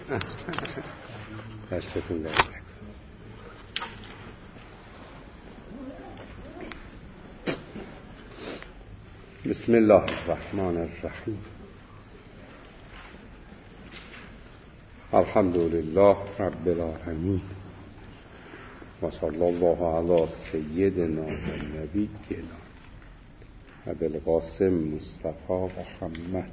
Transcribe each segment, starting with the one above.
دستتون درد. بسم الله الرحمن الرحیم. الحمد لله رب العالمین و صلی الله علی سیدنا و نبینا ابی القاسم مصطفی محمد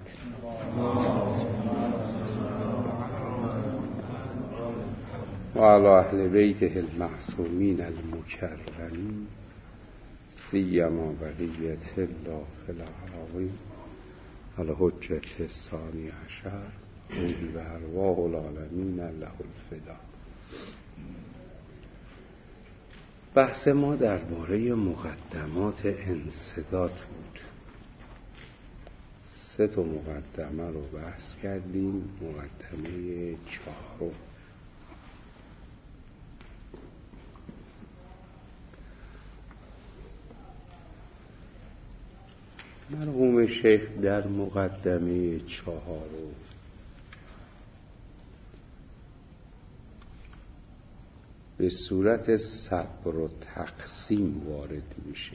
و علی اهل بیته المعصومین المکرمین سیما بقیت الله فی الارضین الحجة الثانی عشر روحی و ارواح العالمین له الفدا. بحث ما درباره مقدمات انسداد بود. 3 مقدمه رو بحث کردیم. مقدمه 4 مرحوم شیخ در مقدمه 4 به صورت صبر و تقسیم وارد میشه.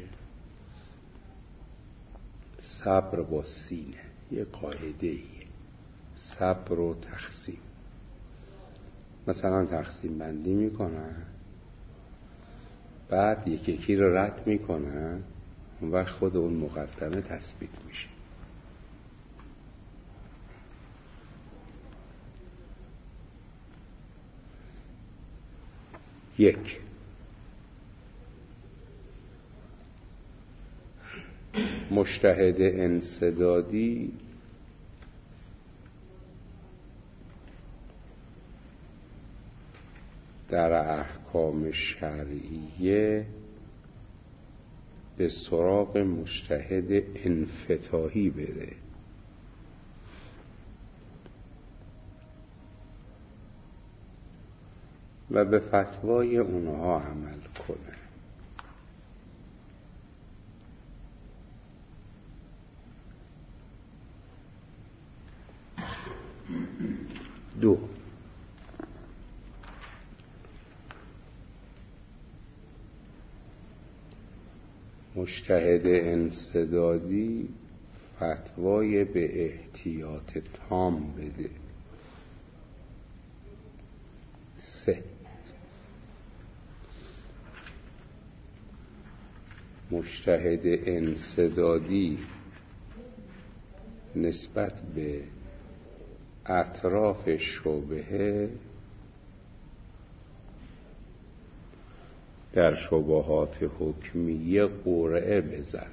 صبر با سینه یه قاعده ایه، صبر و تقسیم. مثلا تقسیم بندی میکنن، بعد یکی رو رد میکنن، اون وقت خود اون مقدمه تثبیت میشه. یک، مجتهد انسدادی در احکام شرعیه به سراغ مجتهد انفتاحی بره و به فتوای اونها عمل کنه. 2، مجتهد انسدادی فتوای به احتیاط تام بده. 3، مجتهد انسدادی نسبت به اطراف شبهه در شبهات حکمیه قرعه بزنه.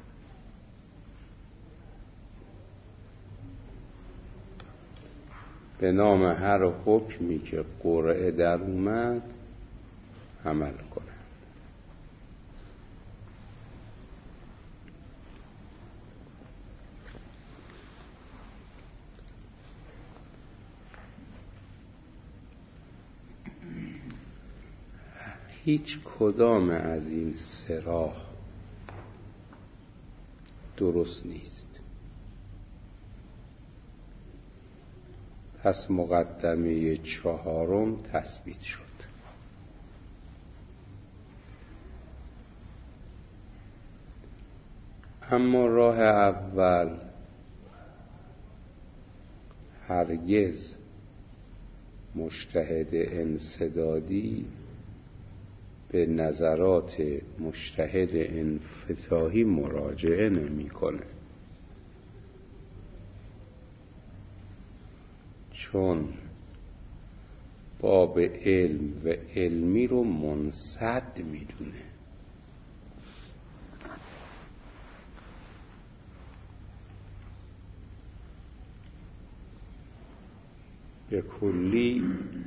به نام هر حکمی که قرعه در اومد عمل کنه. هیچ کدام از این 3 راه درست نیست. پس مقدمه 4 تثبیت شد. اما راه اول هرگز مجتهد انسدادی به نظرات مجتهد انفتاحی مراجعه نمی کنه، چون باب علم و علمی رو منسد میدونه. به کلی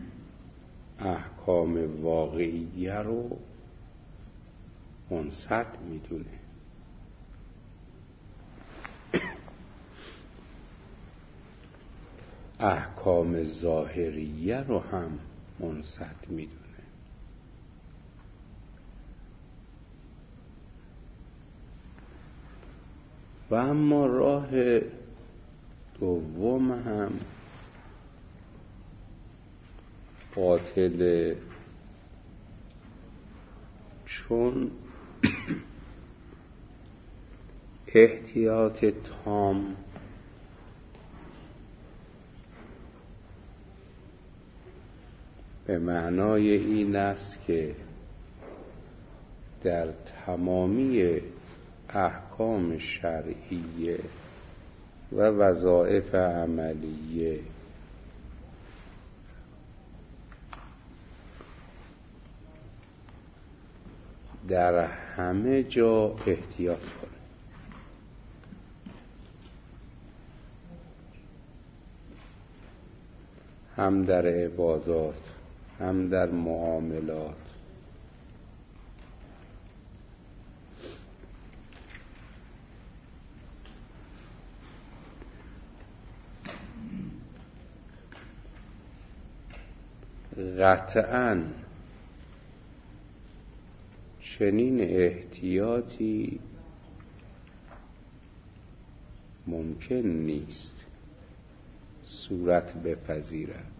احکام واقعیه رو منسد میدونه. احکام ظاهریه رو هم منسد میدونه. و اما راه دوم هم باطله، چون احتیاط تام به معنای این است که در تمامی احکام شرعیه و وظایف عملیه در همه جا احتیاط کنه. هم در عبادات، هم در معاملات. قطعاً چنین احتیاطی ممکن نیست صورت بپذیرد.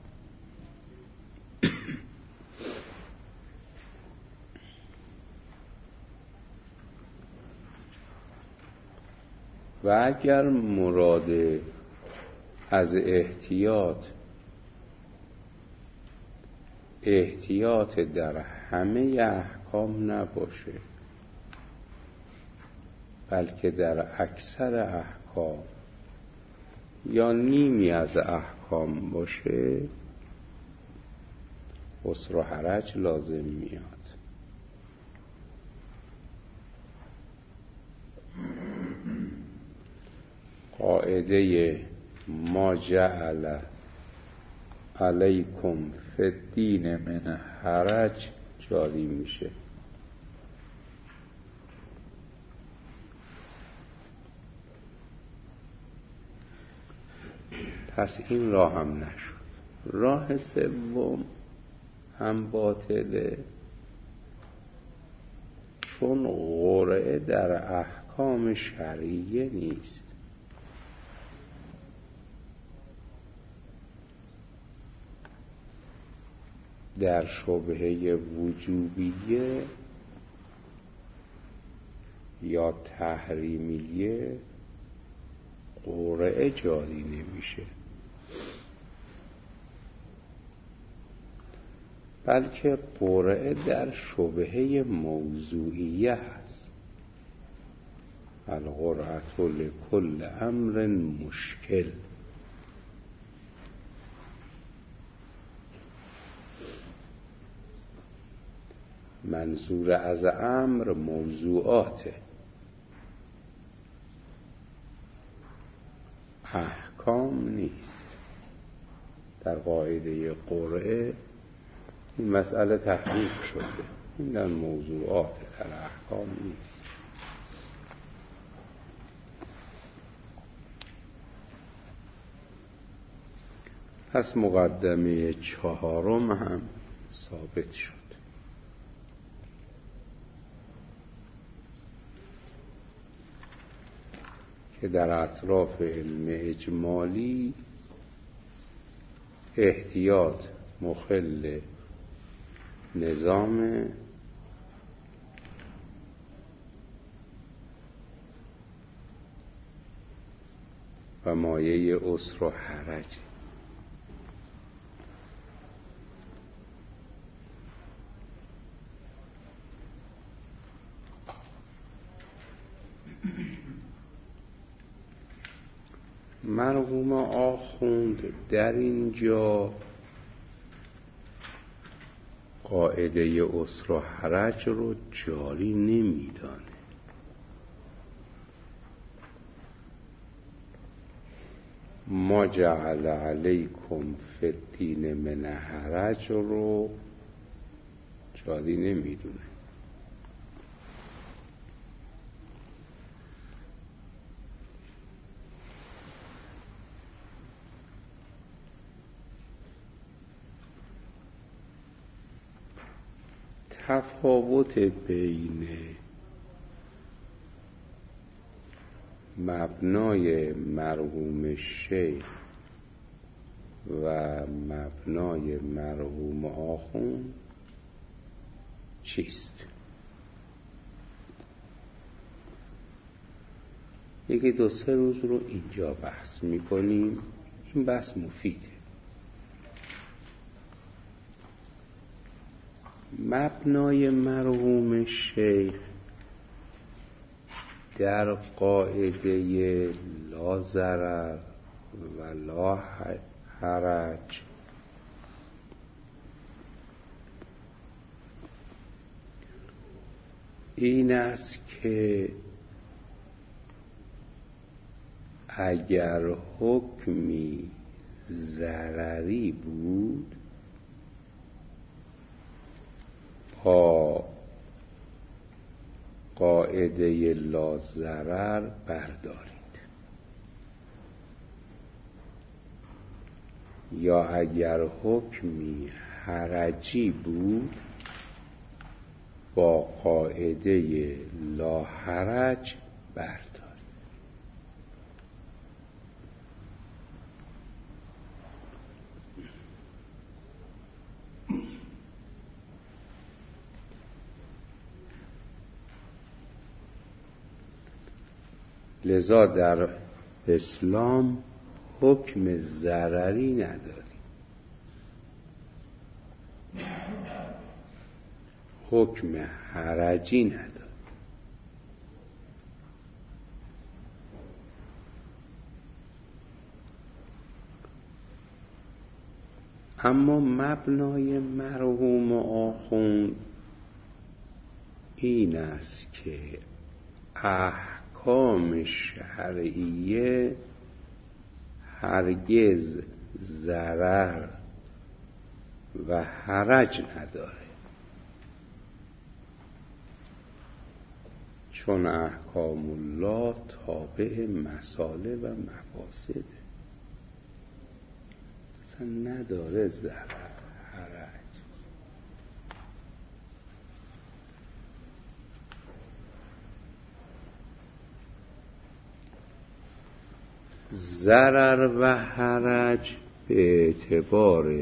و اگر مراد از احتیاط در همه احکام نباشه، بلکه در اکثر احکام یا نیمی از احکام باشه، عسر و حرج لازم میاد. قاعده ما جعل علیکم فی الدین من حرج جاری میشه. پس این راه هم نشد. راه سوم هم باطله، چون قرعه در احکام شرعیه نیست. در شبهه وجوبیه یا تحریمیه قرعه جاری نمیشه، بلکه قرعه در شبهه موضوعیه هست. القرعة لکل امر مشکل. منظور از امر موضوعاته، احکام نیست. در قاعده قرعه این مسئله تحقیق شده، این در موضوعات، در احکام نیست. پس مقدمه چهارم هم ثابت شد که در اطراف علم اجمالی احتیاط مخل نظام و مایه عسر و حرج. مرحوم آخوند در اینجا قاعده عسر و حرج رو جاری نمیدانه. ما جعل علیکم فی الدین من حرج رو جاری نمیدونه. تفاوت بین مبنای مرحوم شیخ و مبنای مرحوم آخوند چیست؟ یکی 2-3 روز رو اینجا بحث میکنیم. این بحث مفیده. مبنای مرحوم شیخ در قاعده لا ضرر و لا حرج این است که اگر حکمی ضرری بود با قاعده لا ضرر بردارید، یا اگر حکمی حرجی بود با قاعده لا حرج بردارید. لذا در اسلام حکم ضرری نداریم، حکم حرجی نداریم. اما مبنای مرحوم آخوند این است که احکام شرعیه هرگز ضرر و حرج نداره، چون احکام الله تابع مصالح و مفاسده، اصلا نداره ضرر حرج. ضرر و حرج به اعتبار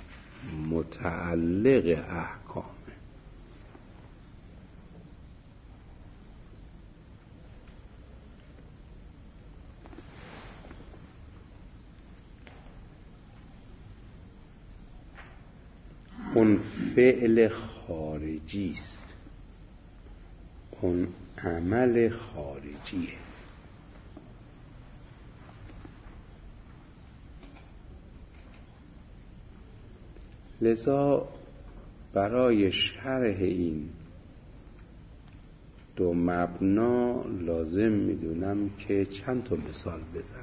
متعلق احکام. اون فعل خارجی است، اون عمل خارجیه. لذا برای شرح این 2 مبنا لازم میدونم که چند تا مثال بزنم.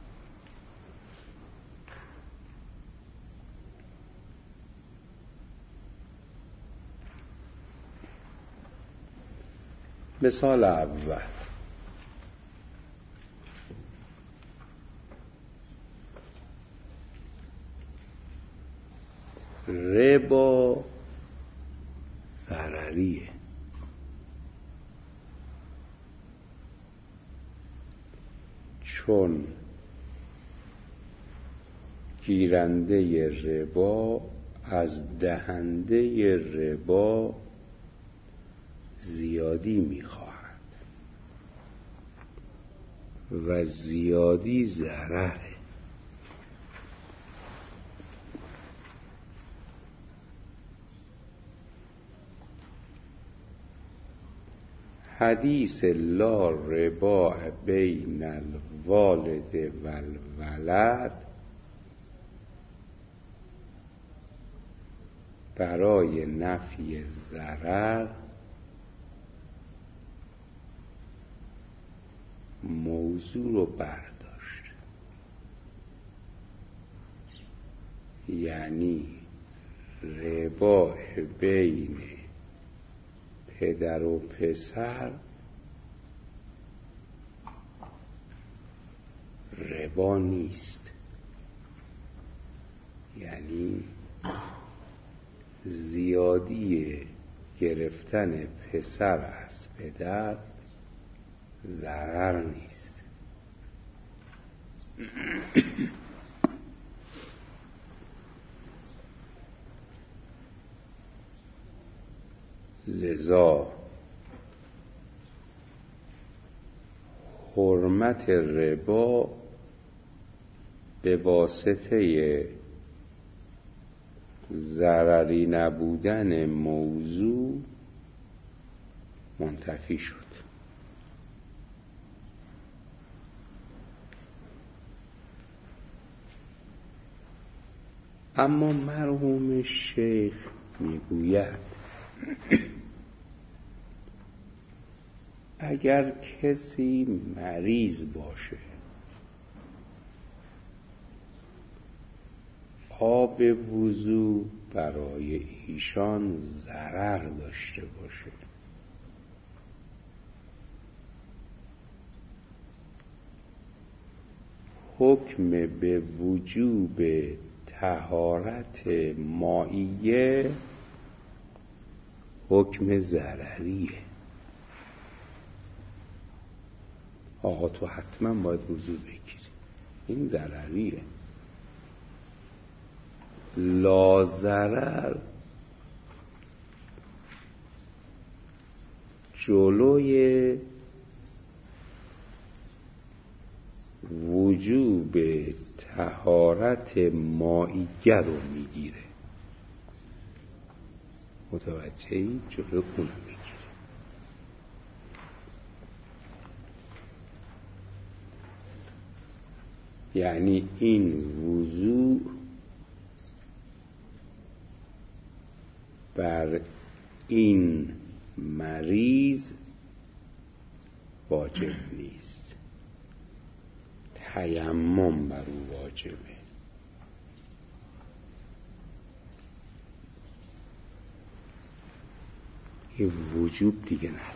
مثال اول، ربا ضرریه، چون گیرنده ربا از دهنده ربا زیادی میخواهد و زیادی ضرره. حدیث لا ربا بین الوالد و الولد برای نفی ضرر موضوع رو برداشت، یعنی ربا بین پدر و پسر ربا نیست، یعنی زیادی گرفتن پسر از پدر ضرر نیست. لذا حرمت ربا به واسطه ضرری نبودن موضوع منتفی شد. اما مرحوم شیخ میگوید اگر کسی مریض باشه، آب وضو برای ایشان ضرر داشته باشه، حکم به وجوب طهارت مائیه حکم ضرریه. آقا تو حتما باید وضو بگیری، این ضرریه. لا ضرر جلوی وجوب طهارت مائیه رو میگیره. متوجهی؟ جلو اون میگیره. یعنی این وضوع بر این مریض واجب نیست، تیمم بر او واجبه. این وجوب دیگه نداره.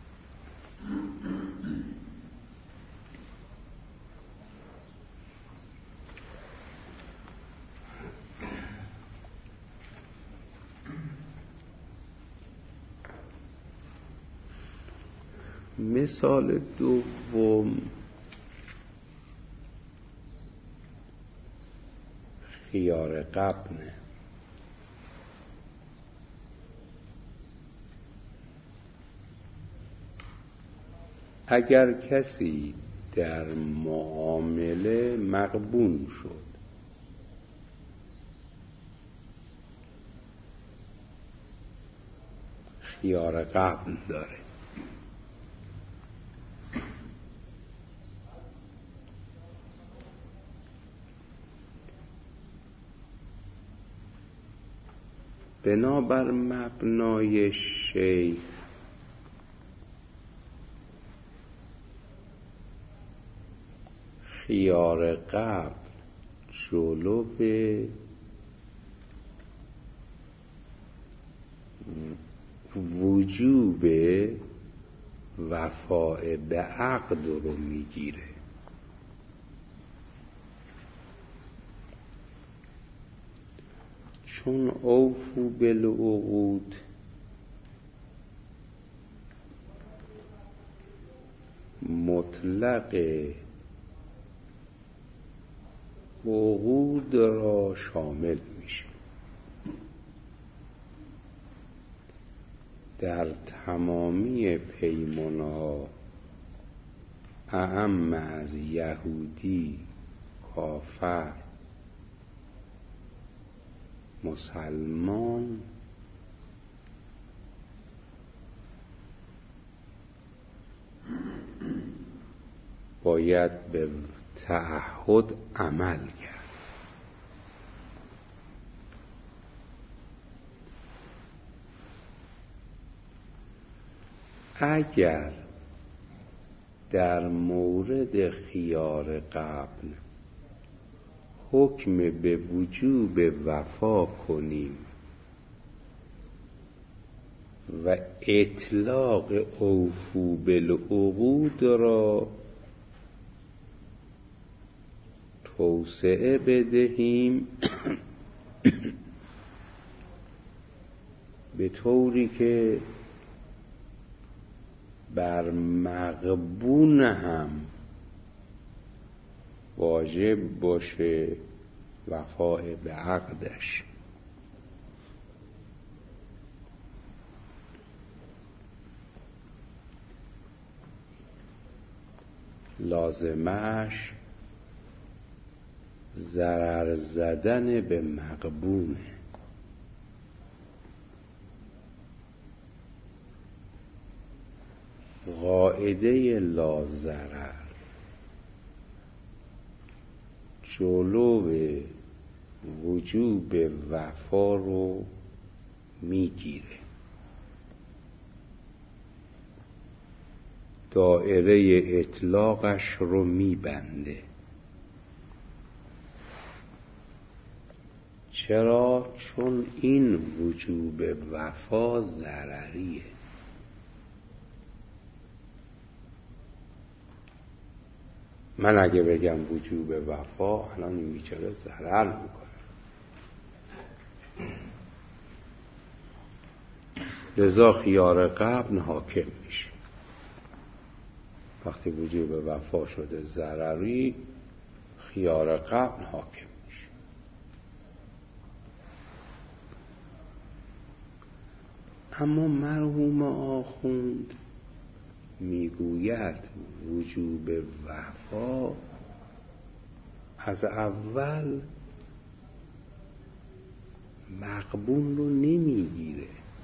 مثال دوم خیار قبنه. اگر کسی در معامله مغبون شد، خیار قبن داره، بنابر مبنای شیخ خیار قبل جلو به وجوب وفاء به عقد رو میگیره. چون اوفو بالعقود مطلق عقود را شامل میشه، در تمامی پیمان‌ها اعم از یهودی، کافر، مسلمان باید به تعهد عمل کرد. اگر در مورد خیار قبل حکم به وجوب وفا کنیم و اطلاق اوفو بالعقود را توسعه بدهیم به طوری که بر مغبون هم واجب باشه وفاء به عقدش، لازمش ضرر زدن به مغبونه. قاعده لاضرر جلو وجوب وفا رو میگیره، دایره اطلاقش رو میبنده. چرا؟ چون این وجوب وفا ضرریه. من اگه بگم وجوب وفا، الان این بیچاره ضرر میکنه، لذا خیار قبل حاکم میشه. وقتی وجوب وفا شده ضرری، خیار قبل حاکم میشه. اما مرحوم آخوند میگوید وجوب وفا از اول مغبون رو نمیگیره،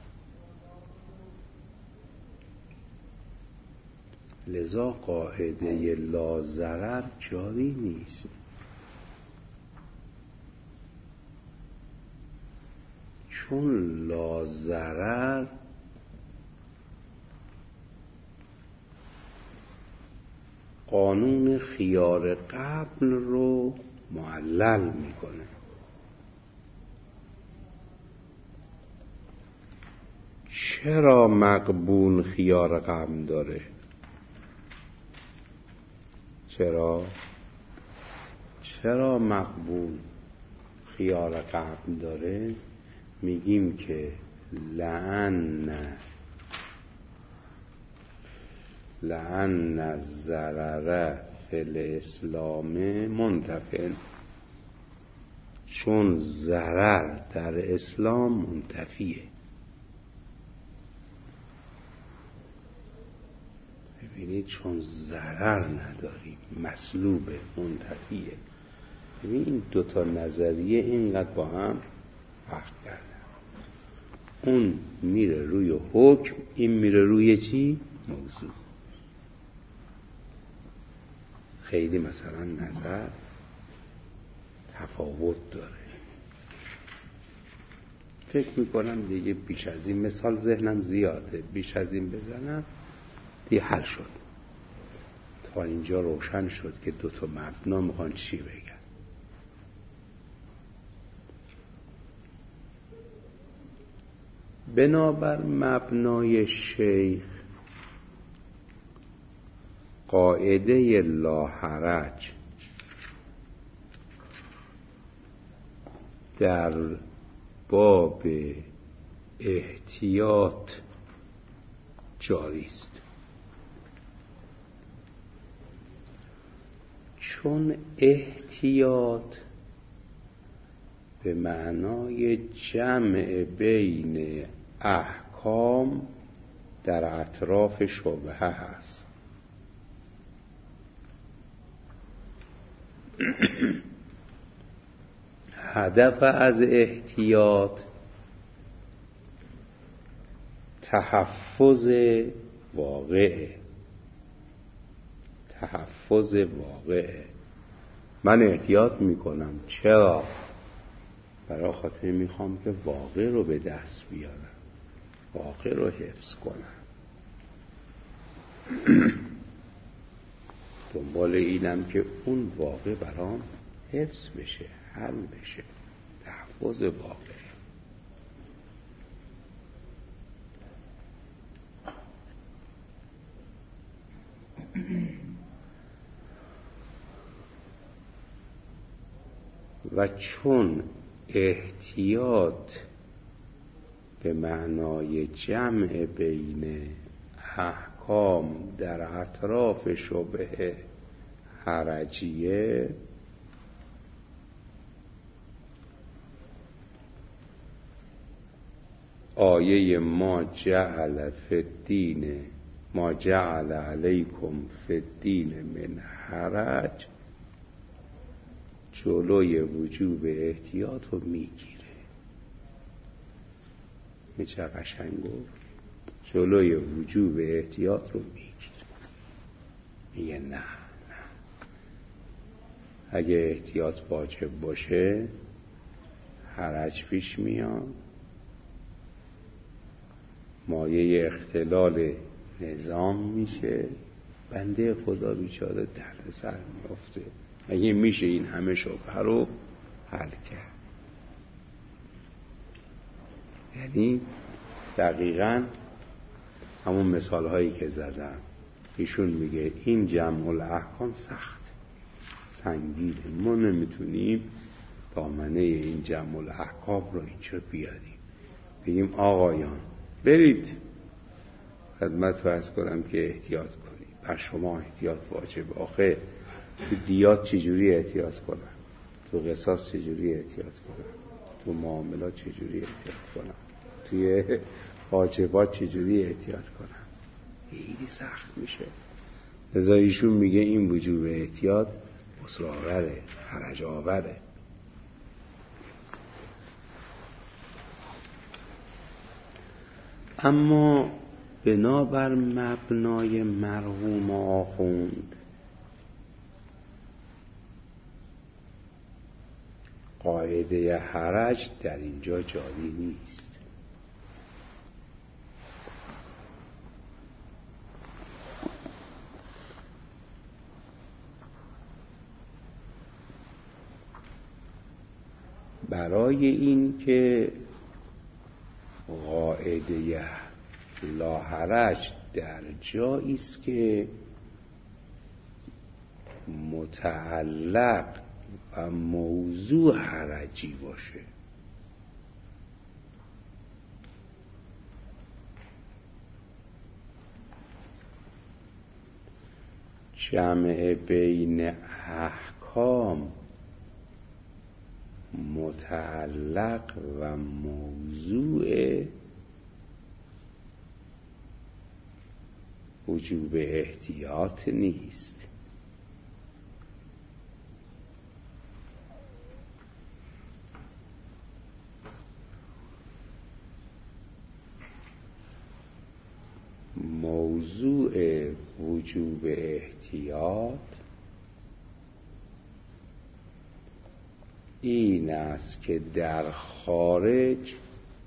لذا قاعده لاضرر جاری نیست. چون لاضرر قانون خیار قبل رو معلل میکنه. چرا مغبون خیار قبل داره؟ چرا مغبون خیار قبل داره؟ میگیم که لأن الضرر فی الاسلام منتفع، چون ضرر در اسلام منتفیه. ببینید، چون ضرر نداریم، مسلوب، منتفیه. ببینید این دوتا نظریه اینقدر با هم فرق کردن. اون میره روی حکم، این میره روی چی؟ موضوع. خیلی مثلا نظر تفاوت داره. فکر میکنم دیگه بیش از این مثال ذهنم زیاده، بیش از این بزنم دیگه حل شد. تا اینجا روشن شد که دوتا مبنا میخوان چی بگن. بنابر مبنای شیخ، قاعده لا حرج در باب احتیاط جاری است، چون احتیاط به معنای جمع بین احکام در اطراف شبهه هست. هدف از احتیاط تحفظ واقعه. من احتیاط میکنم. چرا؟ برای خاطر میخوام که واقع رو به دست بیارم، واقع رو حفظ کنم. دنبال اینم که اون واقع برام حفظ بشه، حل بشه، تحفظ واقع. و چون احتیاط به معنای جمع بین احکام در اطراف شبهه حرجیه، آیه ما جعل فی الدین ما جعل علیکم فی الدین من حرج جلوی وجوب احتیاط رو میگیره. چه قشنگ گفت، جلوی وجوب احتیاط رو میگیره. میگه نه اگه احتیاط واجب باشه حرج پیش میاد، مایه اختلال نظام میشه، بنده خدا بیچاره درد سر میفته. اگه میشه این همه شبهه رو حل کرد. یعنی دقیقاً همون مثال هایی که زدم. ایشون میگه این جمع الاحکام سخت سنگینه، ما نمیتونیم دامنه این جمع الاحکام رو اینجا بیاریم بگیم آقایان برید خدمت فرض کنم که احتیاط کنید، بر شما احتیاط واجب. آخه تو دیات چجوری احتیاط کنم، تو قصاص چجوری احتیاط کنم، تو معاملات چجوری احتیاط کنم، توی واجبات چجوری احتیاط کنم؟ خیلی سخت میشه. لذا ایشون میگه این وجوب احتیاط بسراوره، حرج آوره. اما بنابر مبنای مرحوم آخوند قاعده حرج در اینجا جاری نیست. برای این که قاعده لا حرج در جایی است که متعلق و موضوع حرجی باشه. جمع بین احکام متعلق و موضوع وجوب احتیاط نیست. موضوع وجوب احتیاط این است که در خارج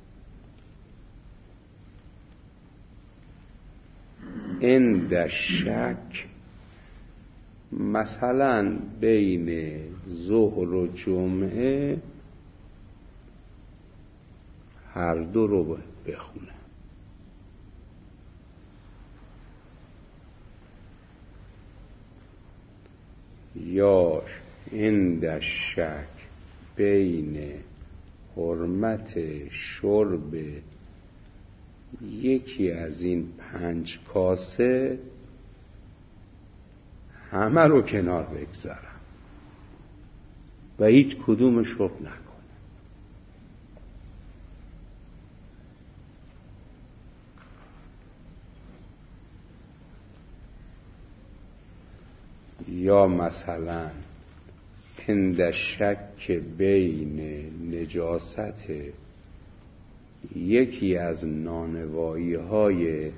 عند شک، مثلا بین ظهر و جمعه هر دو رو بخونه، یا عند شک بین حرمت شرب یکی از این 5 کاسه همه رو کنار بگذارم و هیچ کدومش رو نکنم. یا مثلا عند شک بین نجاست یکی از نانوایی های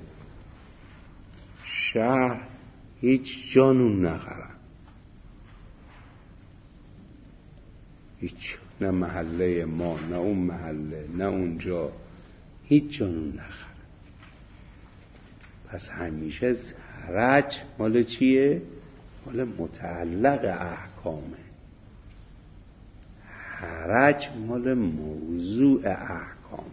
شهر هیچ جانون نخرم، هیچ، نه محله ما نه اون محله نه اونجا، هیچ جانون نخرم. پس همیشه حرج مال چیه؟ مال متعلق احکامه، حرج مال موضوع احکامه.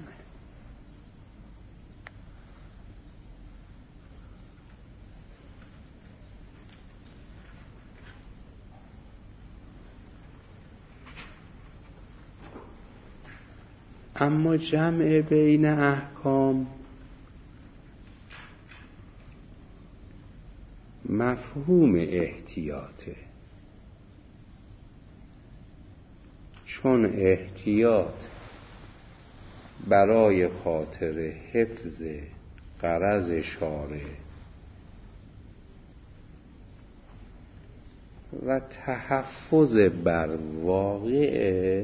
اما جمع بین احکام مفهوم احتیاطه، چون احتیاط برای خاطر حفظ غرض شارع و تحفظ بر واقع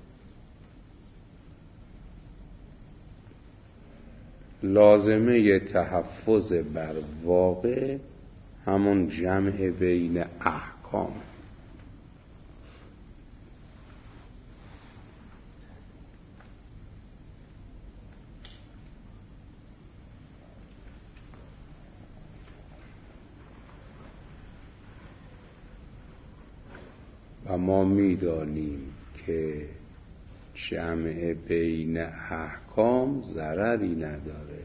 لازمه تحفظ بر واقع همون جمع بین احکام. و ما می‌دانیم که جمع بین احکام ضرری نداره،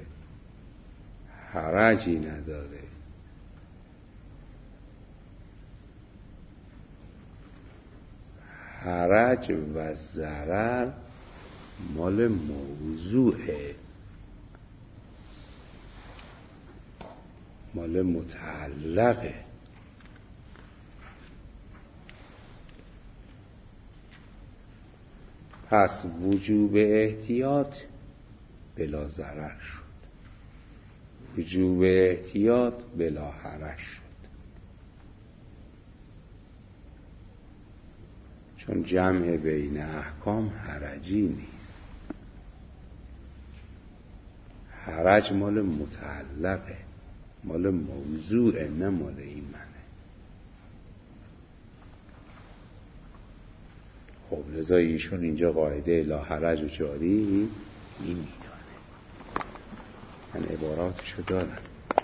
حرجی نداره. حرج و ضرر مال موضوعه، مال متعلقه. پس وجوب احتیاط بلا ضرر شد، وجوب احتیاط بلا حرج شد، چون جمع بین احکام حرجی نیست. حرج مال متعلقه، مال موضوعه، نه مال این منه. خب لذا ایشون اینجا قاعده لا حرج و جاری نمیدانه. من عباراتشو دارم.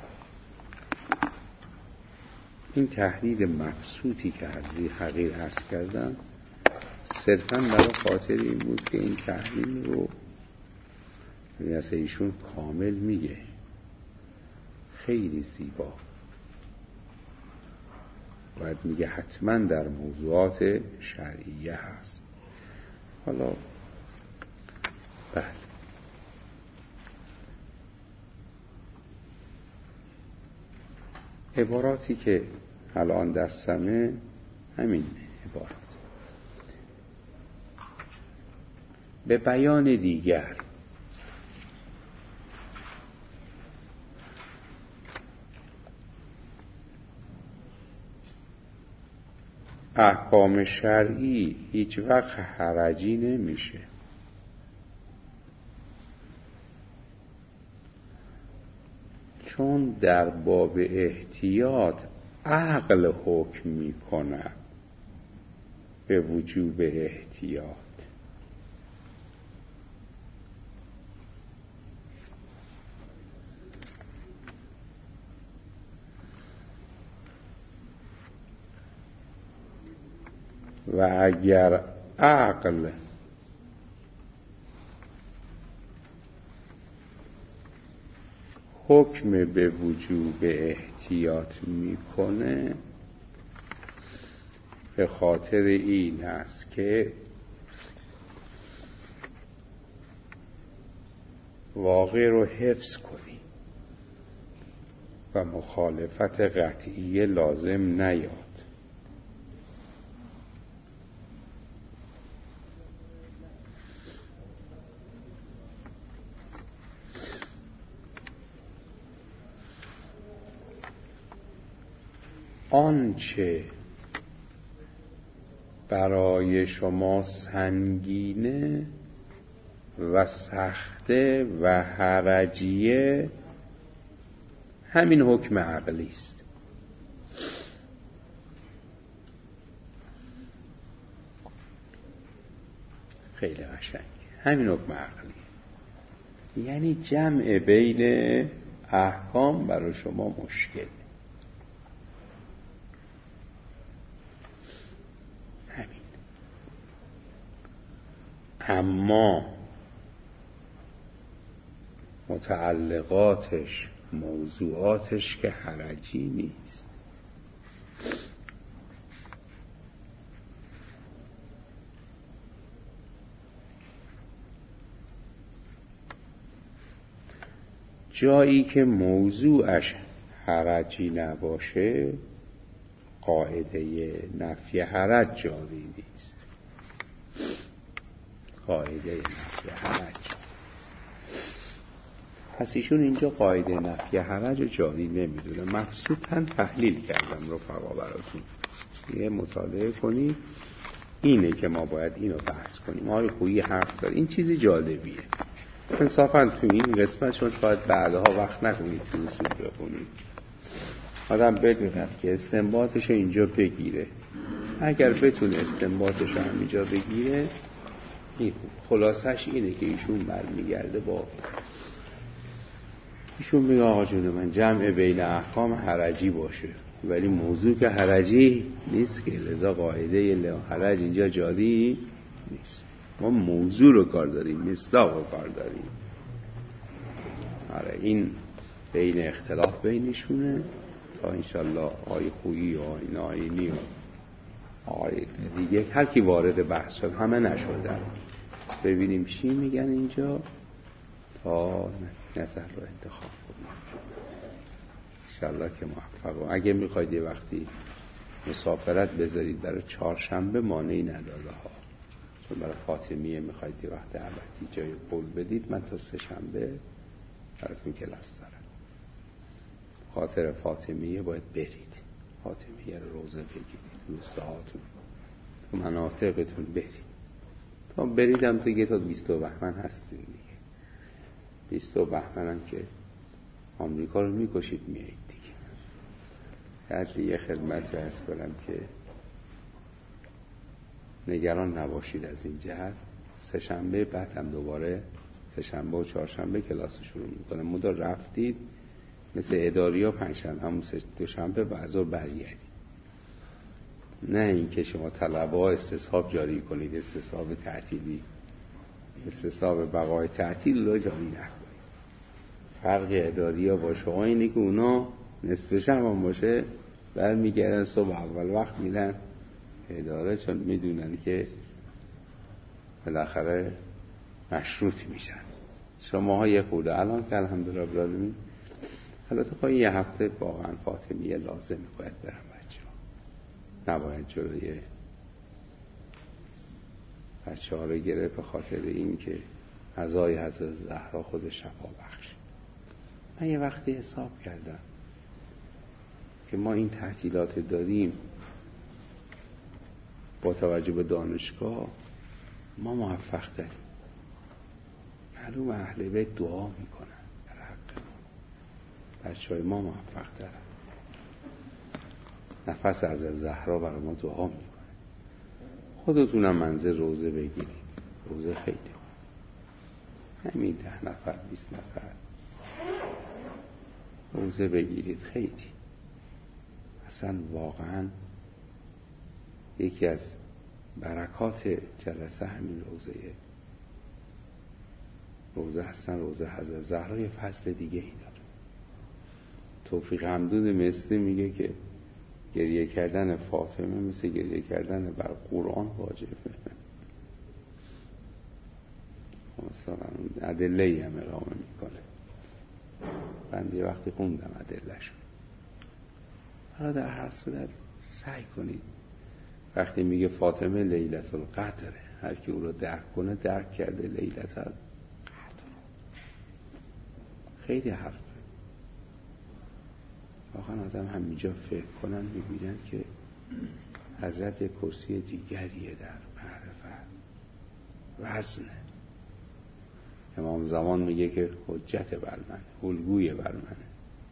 این تحلیل مبسوطی که عرضی حقیر عرض کردم صرفاً برای خاطر این بود که این تحلیل رو مثل ایشون کامل میگه، خیلی زیبا. باید میگه حتما در موضوعات شرعیه هست. حالا بله، عباراتی که الان دستمه همین عبارات. به بیان دیگر احکام شرعی هیچ وقت حرجی نمیشه، چون در باب احتیاط عقل حکم میکنه به وجوب احتیاط. و اگر عقل حکم به وجوب احتیاط میکنه، به خاطر این است که واقع رو حفظ کنی و مخالفت قطعی لازم نیاد. آنچه برای شما سنگینه و سخته و حرجیه همین حکم عقلی است. خیلی قشنگ، همین حکم عقلی، یعنی جمع بین احکام برای شما مشکل. اما متعلقاتش، موضوعاتش که حرجی نیست. جایی که موضوعش حرجی نباشه قاعده نفی حرج جاری نیست. قاعده نفی حرج، پس ایشون اینجا قاعده نفی حرج جاری نمیدونه. مبسوطاً تحلیل کردم رفقا براتون. یه مطالعه کنید. اینه که ما باید اینو بحث کنیم. آقای خویی حرف داره، این چیزی جالبیه. انصافا تو این قسمت شما باید بعدها وقت نکنید تو اصول بخونید. آدم بدوند که استنباطش اینجا بگیره. اگر بتونه استنباطش هم اینجا بگیره، این خلاصش اینه که ایشون برمیگرده با ایشون میگه آقا جون من جمع بین احکام حرجی باشه، ولی موضوع که حرجی نیست که، لذا قاعده حرج اینجا جاری نیست. ما موضوع رو کار داریم، مصداق رو کار داریم. آره این بین اختلاف بینشونه تا انشالله آقای خویی و آقای ناینی و آقای دیگه هر کی وارد بحث شد، همه نشدن، ببینیم چی میگن اینجا تا نظر رو انتخاب کنیم انشالله که موفق. و اگه میخواید یه وقتی مسافرت بذارید برای چهارشنبه مانعی نداره ها، چون برای فاطمیه میخواید یه وقت ابدی جای قول بدید، من تا سه شنبه براتون کلاس دارم. خاطر فاطمیه باید برید، فاطمیه رو روزه بگیرید، روستاهاتون تو مناطقتون برید. تا بریدم دیگه تا 20 بهمن هستیم دیگه. 20 بهمن هم که آمریکا رو میکشید میایید دیگه. هر دیگه خدمت عرض کنم که نگران نباشید از این جهت. سه شنبه بعد هم دوباره سه شنبه و چهارشنبه کلاس شروع میکنه. مدار رفتید مثل اداری ها پنجشنبه همون دوشنبه بعضا برگردید. نه اینکه شما طلبه ها استصحاب جاری کنید، استصحاب تعطیلی، استصحاب بقای تعطیل رو جاری نکنید. فرق اداری ها با شما اینه که اونا نصف شب هم باشه برمیگردن صبح اول وقت میدن اداره، چون میدونن که بالاخره مشروط میشن. شما ها یه خورده الان که الحمدلله رب العالمین البته خواهی یه هفته واقعا فاطمیه لازم باید برم بچه ها، نباید جلوی بچه ها رو گرفت به خاطر این که عزای حضرت زهرا خود شفا بخش. من یه وقتی حساب کردم که ما این تعطیلات داریم با توجه به دانشگاه ما موفق داریم. معلوم اهل بیت دعا میکنن در حق بچه های ما، موفق دارن. نفس از زهرا برای ما دعا میکنه. خودتونم منزل روزه بگیرید، روزه خیلی خوب، همین 10 نفر 20 نفر روزه بگیرید، خیلی اصلا واقعا یکی از برکات جلسه همین روزه هستن. روزه حضرت زهرا یه فضل دیگه ای داره. توفیق حمدون مصری میگه که گریه کردن فاطمه مثل گریه کردن بر قرآن واجبه. مثلا ادله ای هم اقامه میکنه. من یه وقتی خوندم ادلهشون. حالا در هر صورت سعی کنید وقتی میگه فاطمه لیلة القدر، هر کی او رو درک کنه درک کرده لیلة القدر. خیلی حرفه. واقعا آدم همینجا فکر کنن میبینن که حضرت یک کرسی دیگریه در معرفت، وزنه. امام زمان میگه که حجت بر من، الگوی بر منه،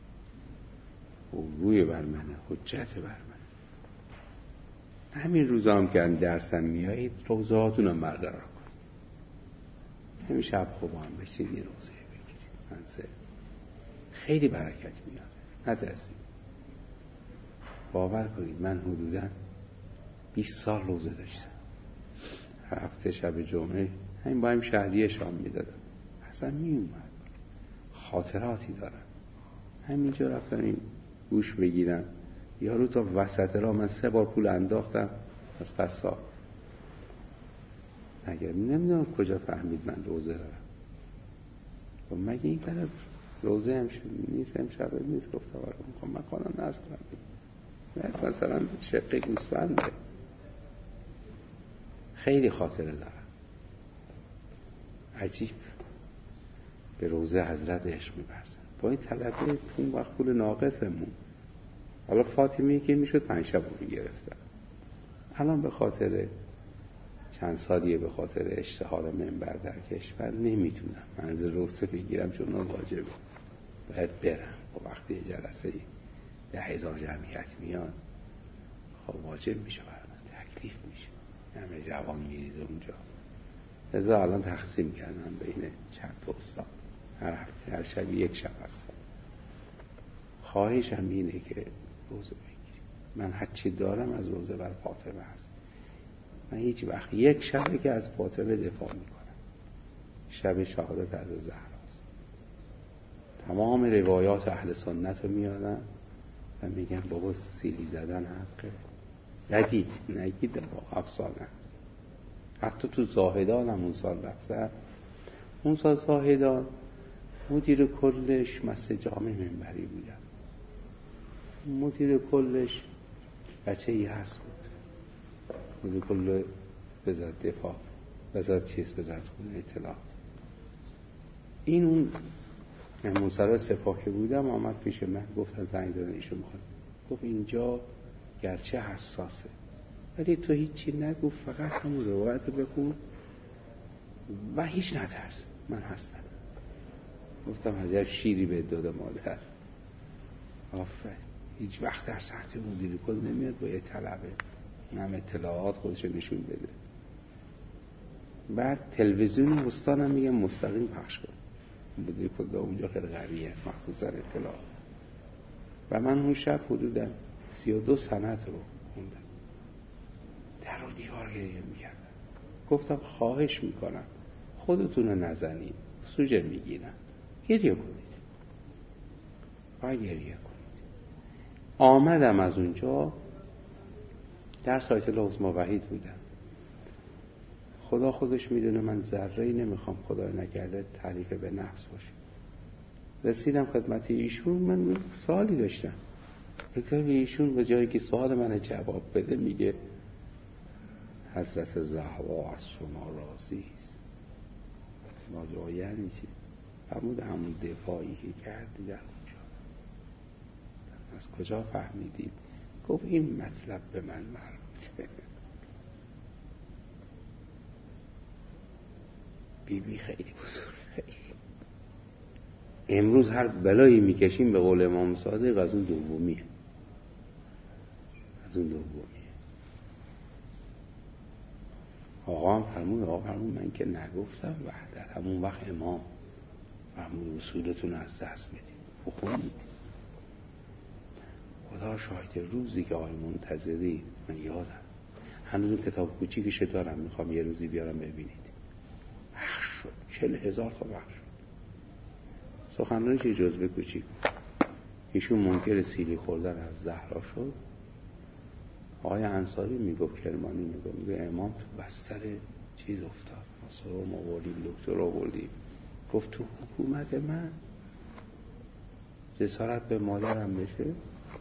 الگوی بر منه، حجت بر من. همین روزا هم که درسم میایید روزه هاتونم برقرار کن. همین شب خوب هم بشید یه روزه بگیرید، منزل خیلی برکت میاد. ندازید. باور کنید من حدوداً 20 سال روزه داشتم. هر هفته شب جمعه همین با هم شهریه شام میدادم. اصلا میومد. خاطراتی دارم. همینجا رفتم این گوش بگیرم. یارو تا وسط را من 3 بار پول انداختم از قصاب. مگر نمیدونم کجا فهمید من روزه دارم. و مگه این کنه روزه هم نیست، هم شبه نیست. گفتم آره میخوام من کنم ناز کنم. نه مثلا شقه گوسفنده. خیلی خاطره دارم. عجیب به روزه حضرت عشق می‌ورزن. با این طلبه اون وقت پول ناقصمون. حالا فاطمیه که میشد 5 شب رو میگرفتن. الان به خاطر چند سالیه به خاطر اشتهار منبر در کشور نمیتونم منزل روسه بگیرم چون اون واجبه، باید برم. و وقتی جلسه 10,000 جمعیت میاد خب واجب میشه برای من، تکلیف میشه، همه جوان میریزه اونجا. لذا الان تقسیم کردم بین چند تا استاد، هر هفته هر شب یک شب هستم. خواهشم اینه که روزه بگیریم. من هر چی دارم از روزه بر فاطمه هست. من هیچ وقت یک شبه که از فاطمه دفاع میکنم، شب شهادت از زهراست. تمام روایات اهل سنت رو میارن و میگن بابا سیلی زدن حقه، زدید نگید با افسانه هست. حتی تو زاهدان هم اون سال رفتن، اون سال زاهدان مدیر کلش مسجد جامع منبری بودن، مدیر کلش بچه ای هست بود، مدیر کل وزارت دفاع، وزارت خونه اطلاعات. این اون مهمونسرای سپاه که بودم آمد پیش من، گفت زنگ دادن ایشون میخواد، گفت اینجا گرچه حساسه ولی تو هیچی نگو، فقط همون روایت رو بخون و هیچ نترس، من هستم. گفتم عجب شیری به داده مادر. آفرین. هیچ وقت در سطح مدیر کل نمیاد با یه طلبه هم اطلاعات خودش نشون بده. بعد تلویزیون استانم میگم مستقیم پخش کن، مدیر کل اونجا خیلی قویه مخصوصا اطلاعات. و من اون شب حدوداً 32 سند رو خوندم، در و دیوار گریه میکردم. گفتم خواهش میکنم خودتون رو نزنید، سوژه میگیرن، گریه کنید و گریه کنید. آمدم از اونجا در سایت لازم وحید بودم. خدا خودش میدونه من ذره‌ای نمیخوام خدای نکرده تعریف به نقص باشه. رسیدم خدمت ایشون، من سوالی داشتم. دکتر ایشون به جایی که سوال من جواب بده میگه حضرت زهرا از شما راضی است. ما یعنی چی؟ همون دفاعی که کردی در اونجا از کجا فهمیدید؟ گفت این مطلب به من مربوطه. بی خیلی بزرگه. امروز هر بلایی میکشیم به قول امام صادق از اون دومیه. آقا هم فرمود من که نگفتم وحدت، همون وقت امام فرمود اصولتون از دست میدید بخونید. خدا شاهد روزی که آقای منتظری، من یادم هنوز کتاب کوچیکش دارم، میخوام یه روزی بیارم ببینید، بخش شد 40,000 تا بخش شد. سخنرانیش یه جزوه کوچیک. ایشون منکر سیلی خوردن از زهرا شد. آقای انصاری میگفت، کرمانی میگفت امام تو بستر چیز افتاد، ما سرم آوردیم، دکتر آوردیم. گفت تو حکومت من جسارت به مادرم بشه.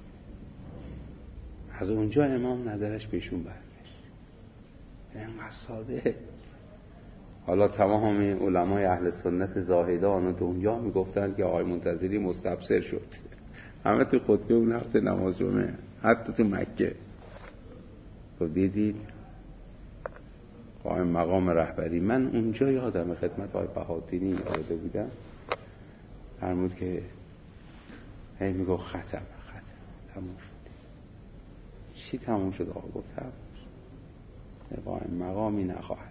از اونجا امام نظرش بهشون برگشت. اینقدر ساده. حالا تمام علمای اهل سنت زاهدان و دنیا میگفتن که آقای منتظری مستبصر شد. همه تو خطبه اون هفته نماز جمعه، حتی تو مکه. تو دیدید قائم مقام رهبری. من اونجا یادم خدمت آقای بهادینی آمده بودم، فرمود که هی میگو ختم تموم شد. چی تموم شد؟ آقا گفت تموم شد، قائم مقامی نخواهد.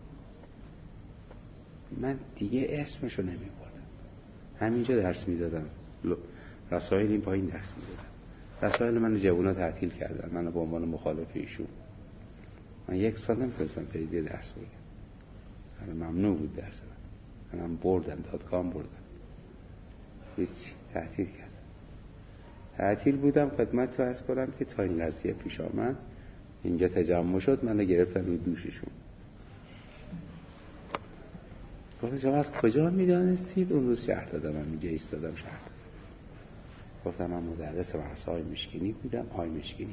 من دیگه اسمشو نمی بردم، همینجا درس میدادم، رسائل این پایین درس میدادم. رسائل من جوونا تعطیل کردن، من به عنوان مخالف ایشون. من 1 سال نمیتونستم فریده درس بگم، ممنوع بود درس منم بردم، دادگاه بردم، هیچ تعطیل کردم. تعطیل بودم. خدمت تو عرض کنم که تا این قضیه پیش آمد، اینجا تجمع شد، من رو گرفتن رو دوششون. گفتم شما از کجا میدانستید؟ اون روز شهر دادم، من اینجا ایستادم شهر دادم. گفتم من مدرس مدرسه های مشکینی بودم. های مشکینی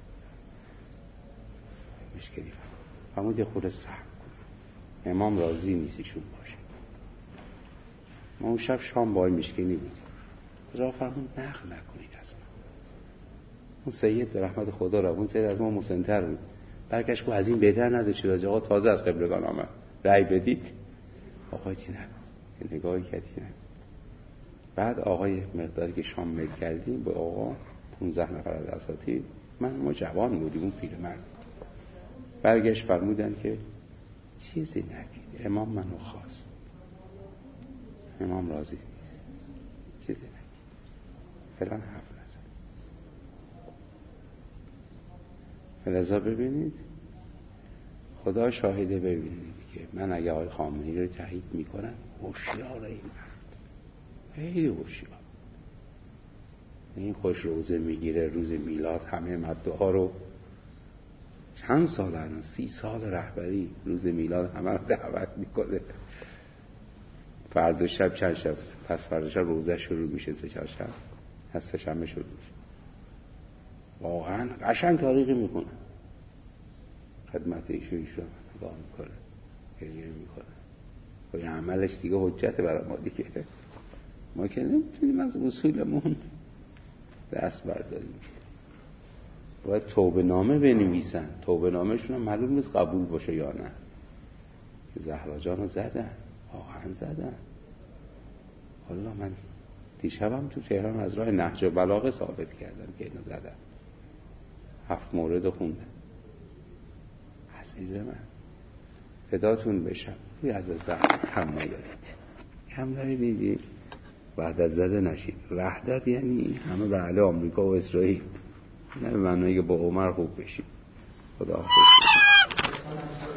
فرمود یه خورده صبر کن، امام راضی نیست ایشون باشه. ما اون شب شام با های مشکینی بودیم. خدا فرمود نقل نکنید از من. اون سید به رحمت خدا را، اون سید از ما مسن‌تر بود، برگشت که از این بهتر نداشت. آقا تازه از قبلگان آمد، رأی بدید. آقا چی نکن، نگاهی کردی نکن. بعد آقای مقداری که شام میل کردیم با آقا 15 نفر از اساتید، ما جوان بودیم، اون پیرمرد برگشت فرمودن که چیزی نگید، امام منو خواست، امام راضی نیست، چیزی نگید، فلان حرف نزن. فلذا ببینید خدا شاهده، ببینید که من اگه آقای خامنه‌ای رو تایید میکنم، هوشیار این مرد، خیلی هوشیار. این خوش روزه میگیره، روز میلاد همه مدعا رو، چند سال الان 30 سال رهبری، روز میلاد همه رو دعوت میکنه. فردا شب چند شب، پس فردا شب روزه شروع میشه، 3-4 شب از 3 شنبه شروع میشه. واقعا قشنگ تاریخی میکنه، خدمت ایشون نگاه میکنه، گریه میکنه. و این عملش دیگه حجت برای ما دیگه. ما که نمیتونیم از اصولمون دست برداریم. باید توبه نامه بنویسن، توبه نامهشون هم معلوم نیست قبول باشه یا نه. که زهرا جان رو زدن، واقعا زدن. حالا من دیشبم تو تهران از راه نهج البلاغه ثابت کردم که اینو زدن، 7 مورد خوندم. عزیز من فداتون بشم، روی از زهرا کم دارید وحدت زده نشید. وحدت یعنی همه به علی آمریکا و اسرائیل، نه به معنی که با عمر خوب بشید. خدا حافظ.